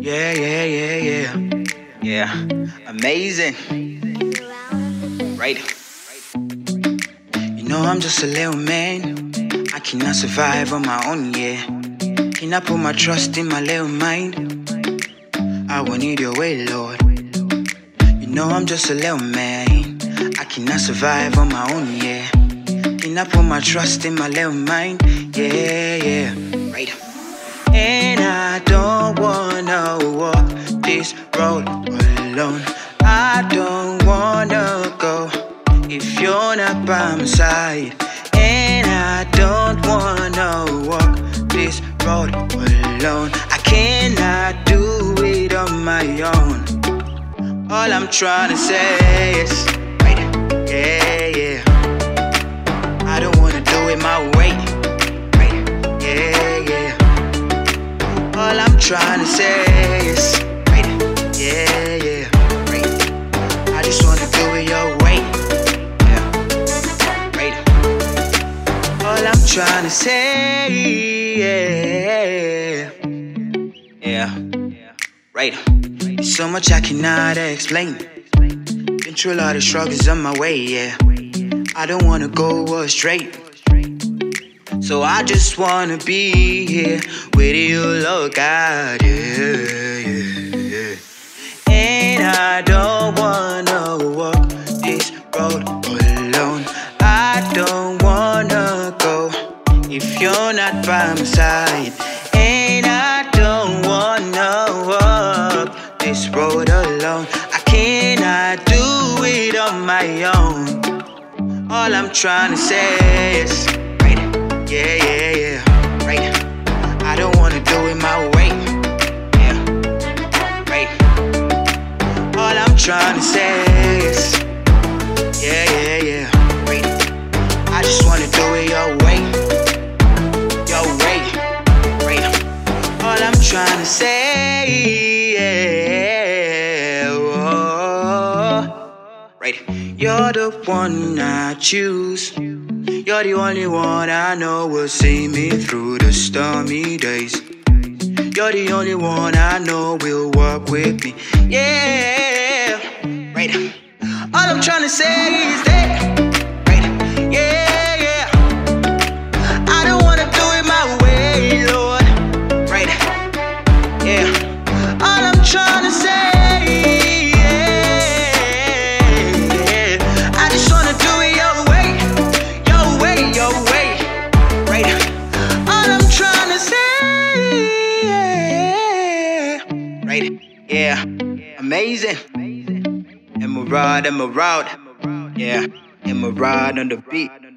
Yeah, yeah, yeah, yeah. Yeah, amazing. Right. You know I'm just a little man. I cannot survive on my own, yeah. Cannot put my trust in my little mind. I will need your way, Lord. You know I'm just a little man. I cannot survive on my own, yeah. Cannot put my trust in my little mind. Yeah, yeah. Right. And I don't wanna walk this road alone. I don't wanna go if you're not by my side. And I don't wanna walk this road alone. I cannot do it on my own. All I'm trying to say is, right, yeah, yeah. I don't wanna do it my way, right, yeah, yeah. All I'm trying to say is, right, yeah, yeah, right. I just wanna do it your way, yeah, right. All I'm trying to say, yeah, yeah, right. There's so much I cannot explain. Been through a lot of struggles on my way, yeah. I don't wanna go straight. So I just wanna be here with you, Lord God, yeah, yeah, yeah. And I don't wanna walk this road alone. I don't wanna go if you're not by my side. And I don't wanna walk this road alone. I cannot do it on my own. All I'm trying to say is, yeah, yeah, yeah, right. I don't wanna do it my way, yeah, right. All I'm trying to say is, yeah, yeah, yeah, right. I just wanna do it your way, right. All I'm trying to say, yeah, oh, right. You're the one I choose. You're the only one I know will see me through the stormy days. You're the only one I know will walk with me. Yeah, right. All I'm trying to say is that, right. Yeah, yeah. I don't wanna do it my way, Lord. Right. Yeah. All I'm trying to say. Yeah, amazing. Emerald, yeah, Emerald on the beat.